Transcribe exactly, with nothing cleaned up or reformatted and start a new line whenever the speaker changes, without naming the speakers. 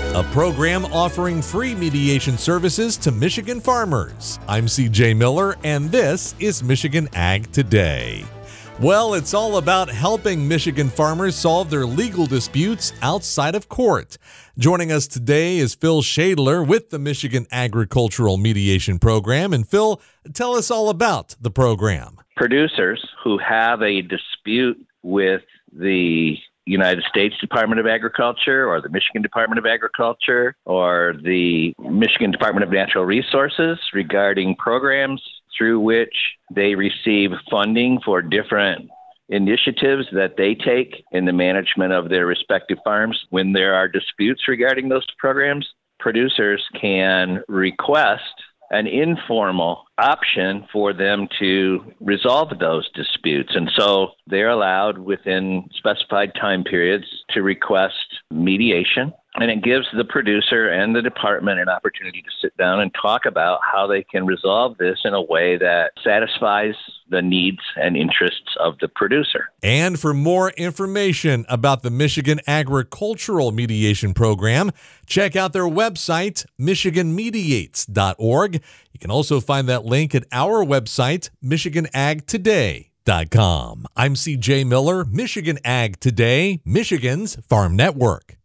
a program offering free mediation services to Michigan farmers. I'm C J Miller, and this is Michigan Ag Today. Well, it's all about helping Michigan farmers solve their legal disputes outside of court. Joining us today is Phil Shadler with the Michigan Agricultural Mediation Program. And Phil, tell us all about the program.
Producers who have a dispute with the United States Department of Agriculture or the Michigan Department of Agriculture or the Michigan Department of Natural Resources regarding programs through which they receive funding for different initiatives that they take in the management of their respective farms. When there are disputes regarding those programs, producers can request an informal option for them to resolve those disputes. And so they're allowed within specified time periods to request mediation. And it gives the producer and the department an opportunity to sit down and talk about how they can resolve this in a way that satisfies the needs and interests of the producer.
And for more information about the Michigan Agricultural Mediation Program, check out their website, michigan mediates dot org. You can also find that link at our website, michigan ag today dot com. I'm C J Miller, Michigan Ag Today, Michigan's Farm Network.